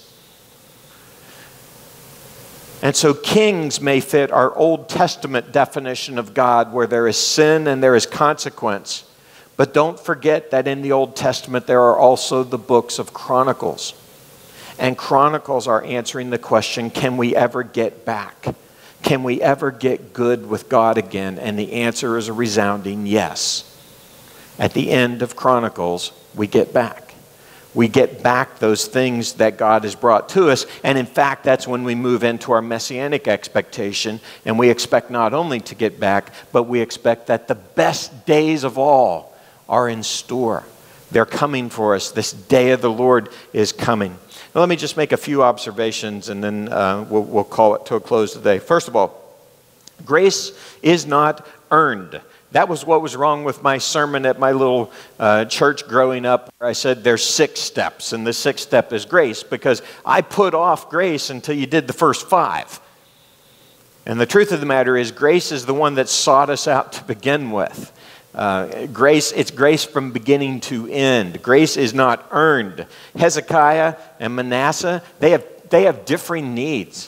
And so Kings may fit our Old Testament definition of God, where there is sin and there is consequence. But don't forget that in the Old Testament there are also the books of Chronicles. And Chronicles are answering the question, can we ever get back? Can we ever get good with God again? And the answer is a resounding yes. At the end of Chronicles, we get back. We get back those things that God has brought to us. And in fact, that's when we move into our messianic expectation. And we expect not only to get back, but we expect that the best days of all are in store. They're coming for us. This day of the Lord is coming. Now, let me just make a few observations, and then we'll call it to a close today. First of all, grace is not earned. That was what was wrong with my sermon at my little church growing up. I said there's 6 steps, and the 6th step is grace, because I put off grace until you did the first 5. And the truth of the matter is, grace is the one that sought us out to begin with. It's grace from beginning to end. Grace is not earned. Hezekiah and Manasseh, they have differing needs.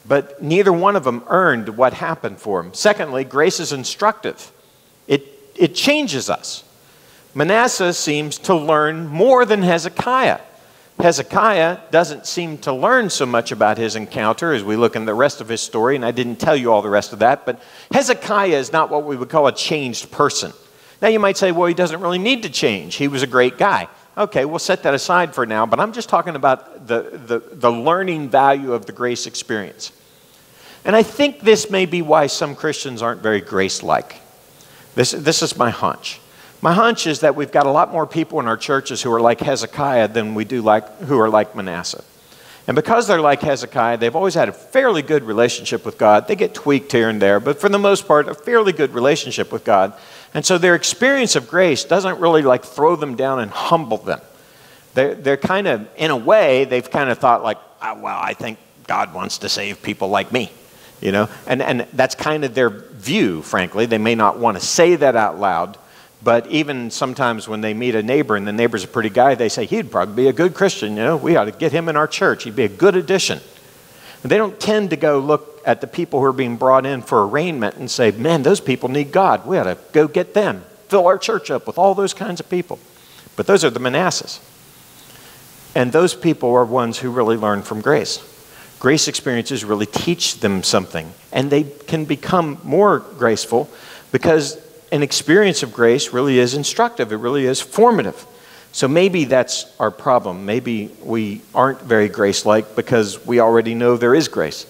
but neither one of them earned what happened for them. Secondly, grace is instructive. It changes us. Manasseh seems to learn more than Hezekiah. Hezekiah doesn't seem to learn so much about his encounter as we look in the rest of his story, and I didn't tell you all the rest of that, but Hezekiah is not what we would call a changed person. Now you might say, well, he doesn't really need to change. He was a great guy. Okay, we'll set that aside for now, but I'm just talking about the learning value of the grace experience. And I think this may be why some Christians aren't very grace-like. This is my hunch. My hunch is that we've got a lot more people in our churches who are like Hezekiah than we do who are like Manasseh. And because they're like Hezekiah, they've always had a fairly good relationship with God. They get tweaked here and there, but for the most part, a fairly good relationship with God. And so their experience of grace doesn't really like throw them down and humble them. They're kind of, in a way, they've kind of thought like, oh, well, I think God wants to save people like me. You know, and that's kind of their view, frankly. They may not want to say that out loud, but even sometimes when they meet a neighbor and the neighbor's a pretty guy, they say, he'd probably be a good Christian, you know, we ought to get him in our church. He'd be a good addition. And they don't tend to go look at the people who are being brought in for arraignment and say, man, those people need God. We ought to go get them, fill our church up with all those kinds of people. But those are the Manassehs. And those people are ones who really learn from grace. Grace experiences really teach them something, and they can become more graceful because an experience of grace really is instructive. It really is formative. So maybe that's our problem. Maybe we aren't very grace-like because we already know there is grace.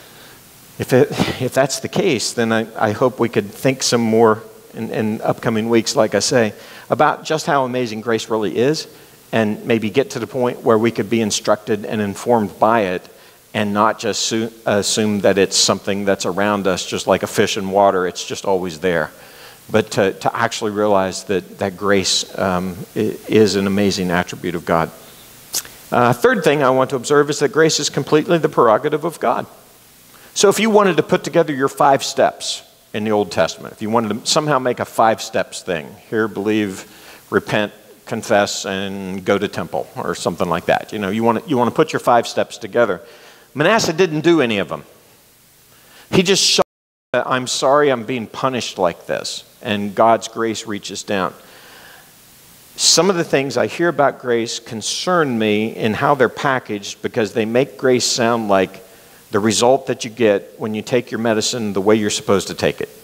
If that's the case, then I hope we could think some more in upcoming weeks, like I say, about just how amazing grace really is, and maybe get to the point where we could be instructed and informed by it, and not just assume that it's something that's around us just like a fish in water. It's just always there. But to actually realize that grace is an amazing attribute of God. Third thing I want to observe is that grace is completely the prerogative of God. So if you wanted to put together your 5 steps in the Old Testament, if you wanted to somehow make a 5 steps thing, hear, believe, repent, confess, and go to temple, or something like that. You know, you want to put your 5 steps together. Manasseh didn't do any of them. He just showed, I'm sorry I'm being punished like this, and God's grace reaches down. Some of the things I hear about grace concern me in how they're packaged, because they make grace sound like the result that you get when you take your medicine the way you're supposed to take it.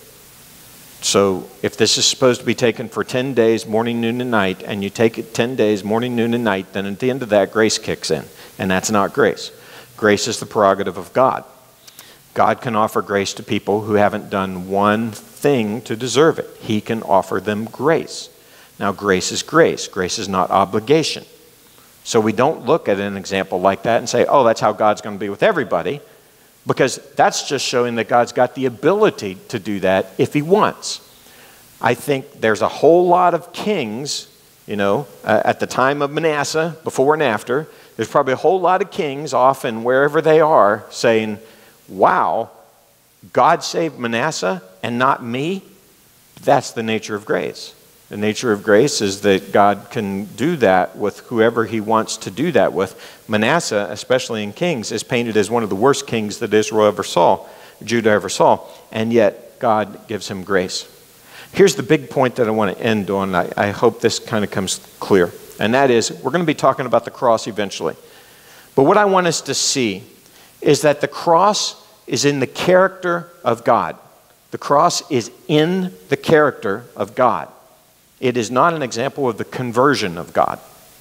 So if this is supposed to be taken for 10 days, morning, noon, and night, and you take it 10 days, morning, noon, and night, then at the end of that, grace kicks in. And that's not grace. Grace is the prerogative of God. God can offer grace to people who haven't done one thing to deserve it. He can offer them grace. Now, grace is grace. Grace is not obligation. So we don't look at an example like that and say, oh, that's how God's going to be with everybody, because that's just showing that God's got the ability to do that if he wants. I think there's a whole lot of kings, you know, at the time of Manasseh, before and after, there's probably a whole lot of kings off and wherever they are saying, wow, God saved Manasseh and not me? That's the nature of grace. The nature of grace is that God can do that with whoever he wants to do that with. Manasseh, especially in Kings, is painted as one of the worst kings that Israel ever saw, Judah ever saw, and yet God gives him grace. Here's the big point that I want to end on. I hope this kind of comes clear, and that is we're going to be talking about the cross eventually. But what I want us to see is that the cross is in the character of God. The cross is in the character of God. It is not an example of the conversion of God.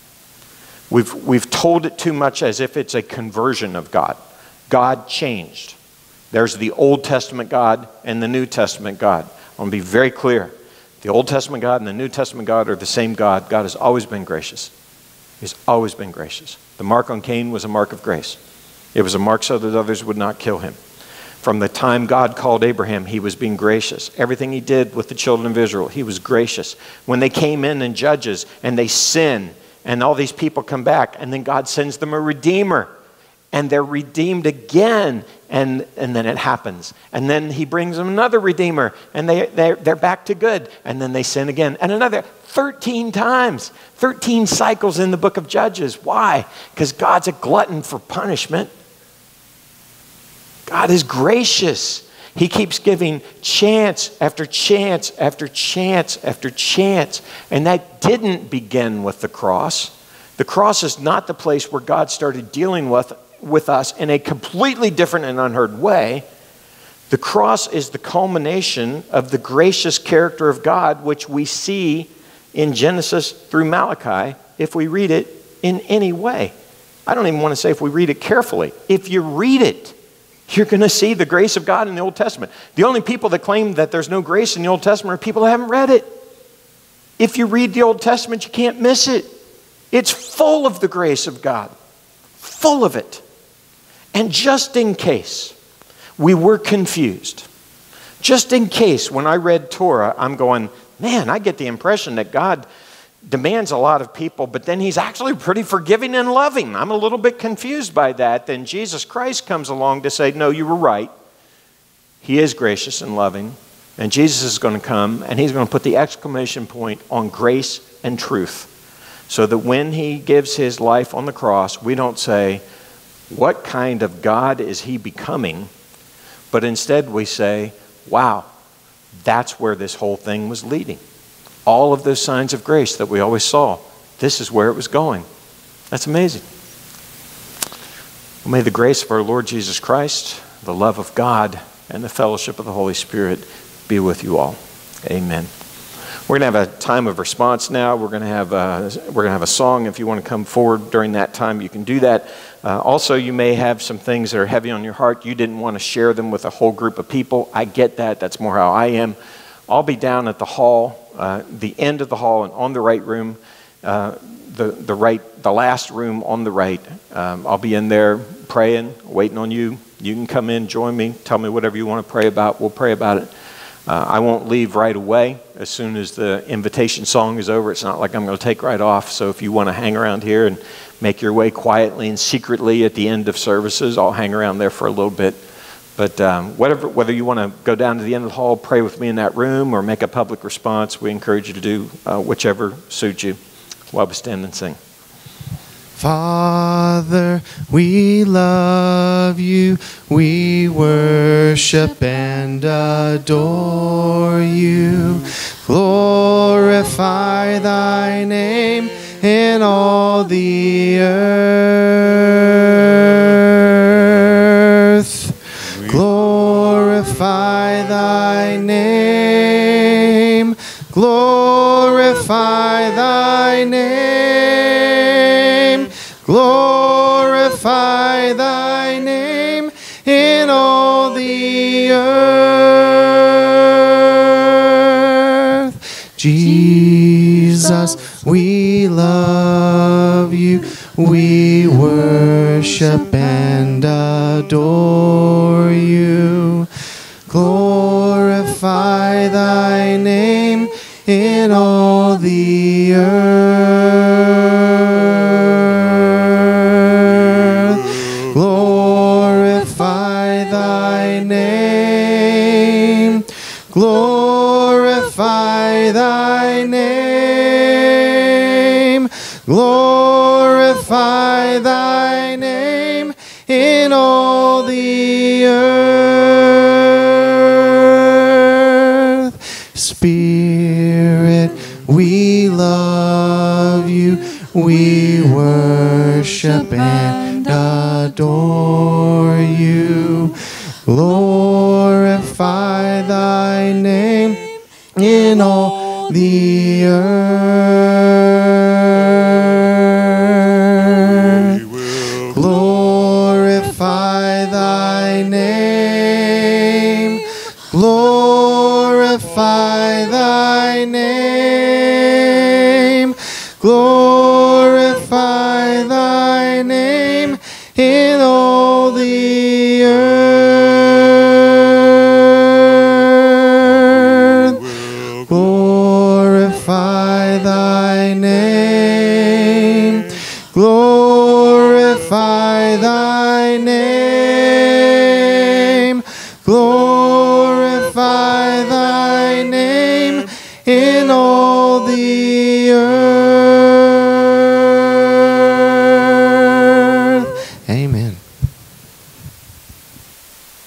We've told it too much as if it's a conversion of God. God changed. There's the Old Testament God and the New Testament God. I want to be very clear. The Old Testament God and the New Testament God are the same God. God has always been gracious. He's always been gracious. The mark on Cain was a mark of grace. It was a mark so that others would not kill him. From the time God called Abraham, he was being gracious. Everything he did with the children of Israel, he was gracious. When they came in Judges and they sin and all these people come back, and then God sends them a redeemer and they're redeemed again, and then it happens. And then he brings them another redeemer and they're back to good, and then they sin again. And another 13 times, 13 cycles in the book of Judges. Why? Because God's a glutton for punishment. God is gracious. He keeps giving chance after chance after chance after chance. And that didn't begin with the cross. The cross is not the place where God started dealing with us in a completely different and unheard way. The cross is the culmination of the gracious character of God, which we see in Genesis through Malachi if we read it in any way. I don't even want to say if we read it carefully. If you read it, you're going to see the grace of God in the Old Testament. The only people that claim that there's no grace in the Old Testament are people that haven't read it. If you read the Old Testament, you can't miss it. It's full of the grace of God. Full of it. And just in case we were confused, just in case when I read Torah, I'm going, man, I get the impression that God demands a lot of people, but then he's actually pretty forgiving and loving. I'm a little bit confused by that. Then Jesus Christ comes along to say, no, you were right. He is gracious and loving. And Jesus is going to come and he's going to put the exclamation point on grace and truth. So that when he gives his life on the cross, we don't say, what kind of God is he becoming? But instead we say, wow, that's where this whole thing was leading. All of those signs of grace that we always saw, this is where it was going. That's amazing. Well, may the grace of our Lord Jesus Christ, the love of God, and the fellowship of the Holy Spirit be with you all. Amen. We're going to have a time of response now. We're going to have a song. If you want to come forward during that time, you can do that. Also, you may have some things that are heavy on your heart. You didn't want to share them with a whole group of people. I get that. That's more how I am. I'll be down at the hall, the end of the hall, and on the right room, the last room on the right. I'll be in there praying, waiting on you. You can come in, join me, tell me whatever you want to pray about. We'll pray about it. I won't leave right away as soon as the invitation song is over. It's not like I'm going to take right off. So if you want to hang around here and make your way quietly and secretly at the end of services, I'll hang around there for a little bit. But whether you want to go down to the end of the hall, pray with me in that room, or make a public response, we encourage you to do whichever suits you while we stand and sing. Father, we love you, we worship and adore you. Glorify thy name in all the earth. Glorify thy name, glorify thy name, glorify thy name in all the earth. Jesus, we love you, we worship and adore you. Glorify thy name in all the earth. Glorify thy name. Glorify thy name. Glorify thy name in all the earth. Spirit, we love you, we worship and adore you. Glorify thy name in all the earth. Glorify thy name. Glorify thy name. Glorify thy name in all the earth. Glorify thy name. Glorify thy name. Glorify thy name in all the earth. Amen.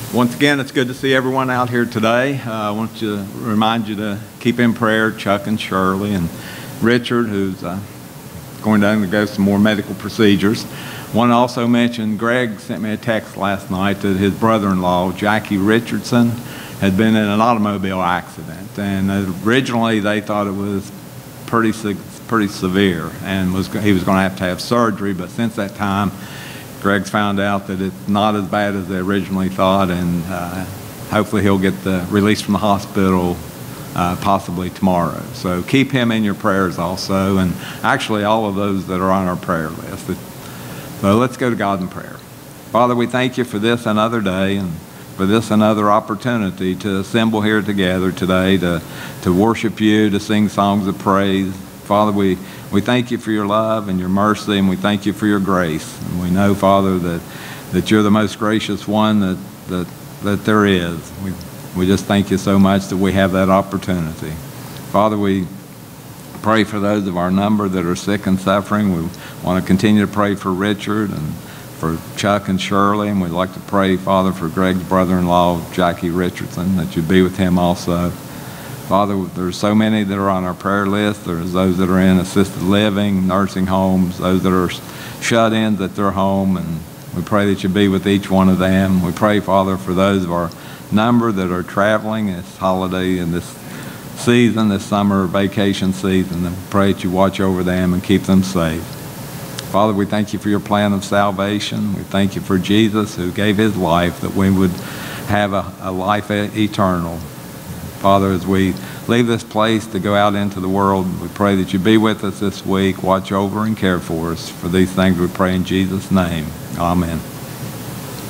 Once again, it's good to see everyone out here today. I want to remind you to keep in prayer Chuck and Shirley and Richard, who's going to undergo some more medical procedures. I want to also mention Greg sent me a text last night that his brother-in-law, Jackie Richardson, had been in an automobile accident. And originally they thought it was pretty severe and he was going to have surgery, but since that time, Greg's found out that it's not as bad as they originally thought, and hopefully he'll get the release from the hospital possibly tomorrow. So keep him in your prayers also, and actually all of those that are on our prayer list. So let's go to God in prayer. Father, we thank you for this another day and for this another opportunity to assemble here together today to worship you, to sing songs of praise. Father, we thank you for your love and your mercy, and we thank you for your grace. And we know, Father, that you're the most gracious one that there is. We just thank you so much that we have that opportunity. Father, we pray for those of our number that are sick and suffering. We want to continue to pray for Richard and for Chuck and Shirley, and we'd like to pray, Father, for Greg's brother-in-law, Jackie Richardson, that you be with him also. Father, there's so many that are on our prayer list. There's those that are in assisted living, nursing homes, those that are shut-ins at their home, and we pray that you be with each one of them. We pray, Father, for those of our number that are traveling this holiday and this season, this summer vacation season, and pray that you watch over them and keep them safe. Father, we thank you for your plan of salvation. We thank you for Jesus who gave his life that we would have a life eternal. Father, as we leave this place to go out into the world, we pray that you be with us this week, watch over and care for us. For these things we pray in Jesus' name. Amen.